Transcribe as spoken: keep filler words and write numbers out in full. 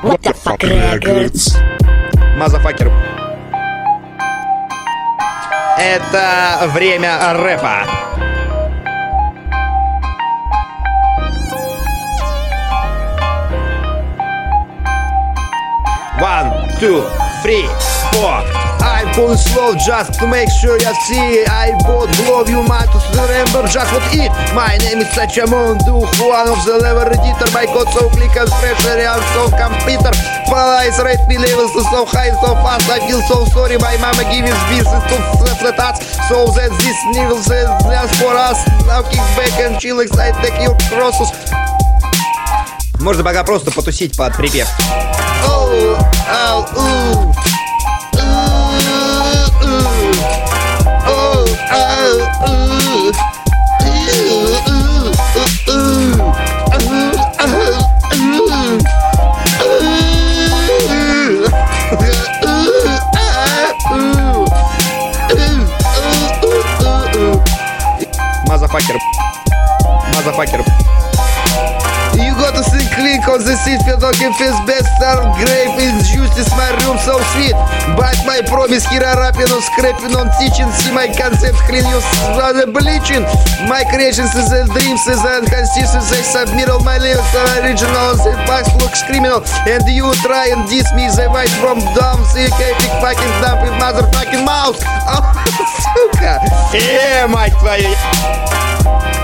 What the fuck records? Мазафакер. Это время рэпа. One, two, three, four. I'm pulling slow just to make sure you see. I both blow you might remember just what it. My name is Sachamon Duh, one of the level editor. My code so click and pressure and so computer. Flies rate me levels so high so fast. I feel so sorry. My mama giving business to flat us. So that this needles is just for us. Now kick back and chill excited take your crosses. Можно пока просто потусить под припев. Oh, oh, ooh. Мазафакер. Мазафакер. You got to think click on the seat for talking face best star grape is juiceless my room so sweet but my promise here are rapping on scraping on teaching see my concept clean you the bleaching my creations is the dreams is the inconsistency they submit all my lyrics are original the facts looks criminal and you try and diss me the white from dumb see big fucking dump with motherfucking mouth oh сука э мать твою.